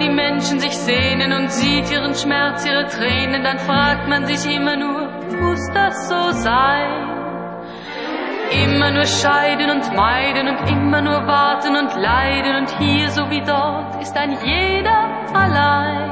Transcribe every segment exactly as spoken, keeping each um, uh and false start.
die Menschen sich sehnen und sieht ihren Schmerz, ihre Tränen, dann fragt man sich immer nur, muss das so sein? Immer nur scheiden und meiden und immer nur warten und leiden und hier so wie dort ist ein jeder allein.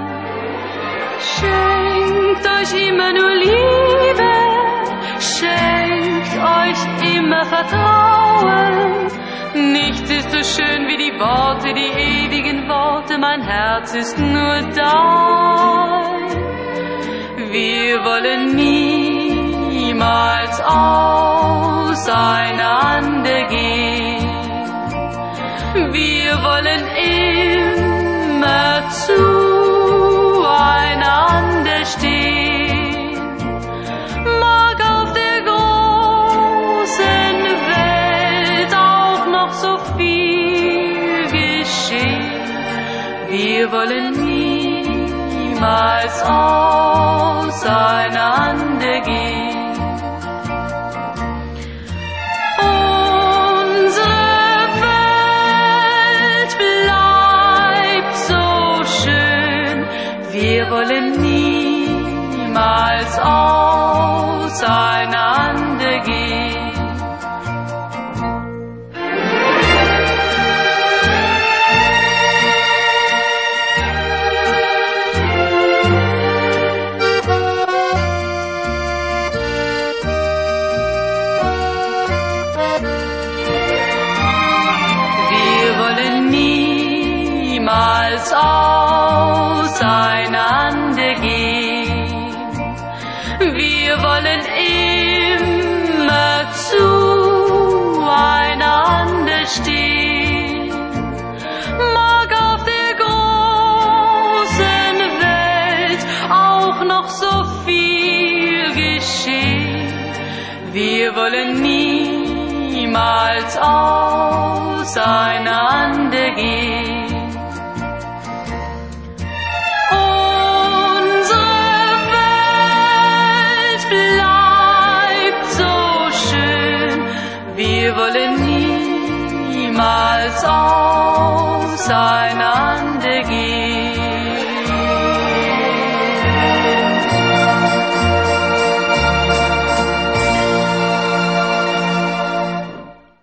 Schenkt euch immer nur Liebe, schenkt euch immer Vertrauen. Nichts ist so schön wie die Worte, die ewigen Worte, mein Herz ist nur dein. Wir wollen niemals auseinandergehen. Wir wollen immer zueinander stehen. Mag auf der großen Welt auch noch so viel geschehen. Wir wollen niemals auseinandergehen. Wir wollen niemals auseinandergehen. Wir wollen niemals auseinandergehen. Wir wollen immer zueinander stehen. Mag auf der großen Welt auch noch so viel geschehen. Wir wollen niemals auseinandergehen. Wir wollen niemals auseinandergehen.